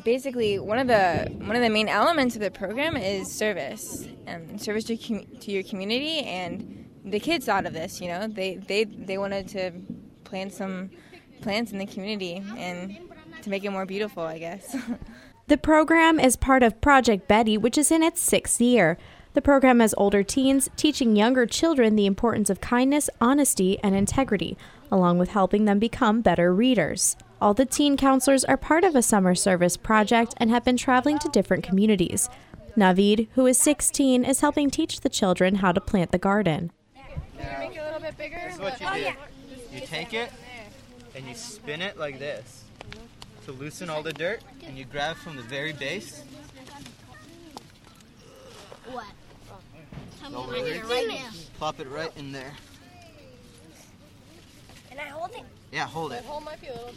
basically one of the main elements of the program is service, service to your community. And the kids thought of this. They wanted to plant some plants in the community and to make it more beautiful, I guess. The program is part of Project Betty, which is in its 6th year. The program has older teens teaching younger children the importance of kindness, honesty, and integrity, along with helping them become better readers. All the teen counselors are part of a summer service project and have been traveling to different communities. Navid, who is 16, is helping teach the children how to plant the garden. Can you make it a little bit bigger? This is what you do. You take it and you spin it like this to loosen all the dirt, and you grab from the very base. What? Right now. Plop it right in there. Can I hold it? Yeah, hold it. The hole might be a little.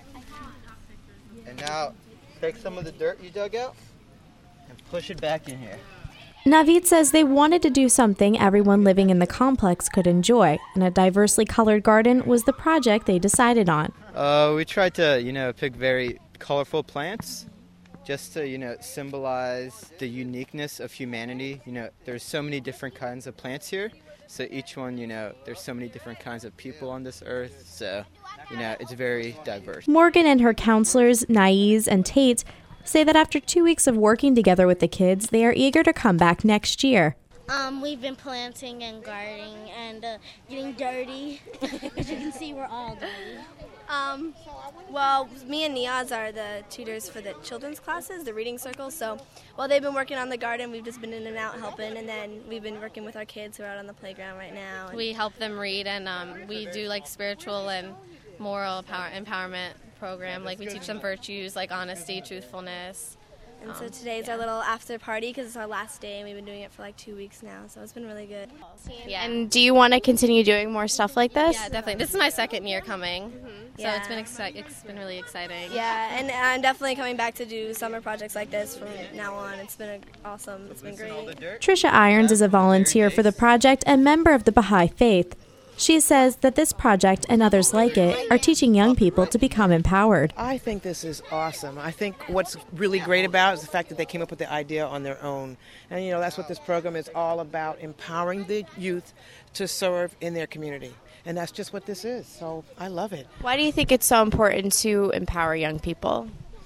And now take some of the dirt you dug out and push it back in here. Navid says they wanted to do something everyone living in the complex could enjoy, and a diversely colored garden was the project they decided on. We tried to, pick very colorful plants just to, symbolize the uniqueness of humanity. There's so many different kinds of plants here. So each one, there's so many different kinds of people on this earth. So, it's very diverse. Morgan and her counselors, Naiz and Tate, say that after 2 weeks of working together with the kids, they are eager to come back next year. We've been planting and gardening and getting dirty. As you can see, we're all dirty. Well, me and Niaz are the tutors for the children's classes, the reading circles. So while they've been working on the garden, we've just been in and out helping. And then we've been working with our kids who are out on the playground right now. We help them read, and we do like spiritual and moral empowerment program. Like we teach them virtues like honesty, truthfulness. And so today's our little after party because it's our last day, and we've been doing it for like 2 weeks now. So it's been really good. Yeah. And do you want to continue doing more stuff like this? Yeah, definitely. This is my 2nd year coming, so Yeah. it's been really exciting. Yeah, and I'm definitely coming back to do summer projects like this from now on. It's been awesome. It's been great. Trisha Irons is a volunteer for the project and member of the Baha'i Faith. She says that this project and others like it are teaching young people to become empowered. I think this is awesome. I think what's really great about it is the fact that they came up with the idea on their own. And, that's what this program is all about, empowering the youth to serve in their community. And that's just what this is. So I love it. Why do you think it's so important to empower young people?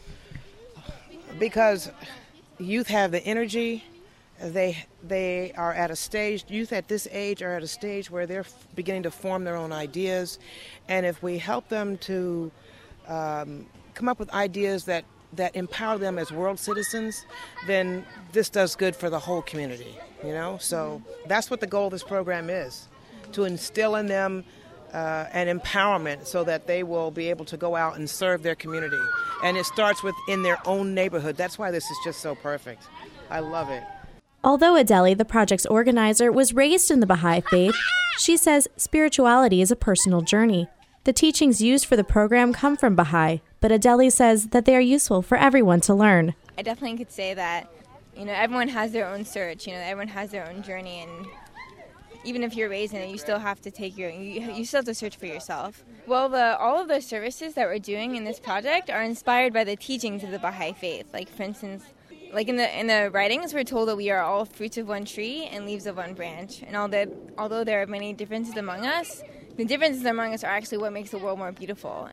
Because youth have the energy. They are at a stage, youth at this age are at a stage where they're beginning to form their own ideas. And if we help them to come up with ideas that empower them as world citizens, then this does good for the whole community, So that's what the goal of this program is, to instill in them an empowerment so that they will be able to go out and serve their community. And it starts within their own neighborhood. That's why this is just so perfect. I love it. Although Adeli, the project's organizer, was raised in the Baha'i Faith, she says spirituality is a personal journey. The teachings used for the program come from Baha'i, but Adeli says that they are useful for everyone to learn. I definitely could say that, everyone has their own search, everyone has their own journey, and even if you're raised in it, you still have to you still have to search for yourself. Well, all of the services that we're doing in this project are inspired by the teachings of the Baha'i Faith. Like, for instance, like in the writings, we're told that we are all fruits of one tree and leaves of one branch. And although there are many differences among us, the differences among us are actually what makes the world more beautiful.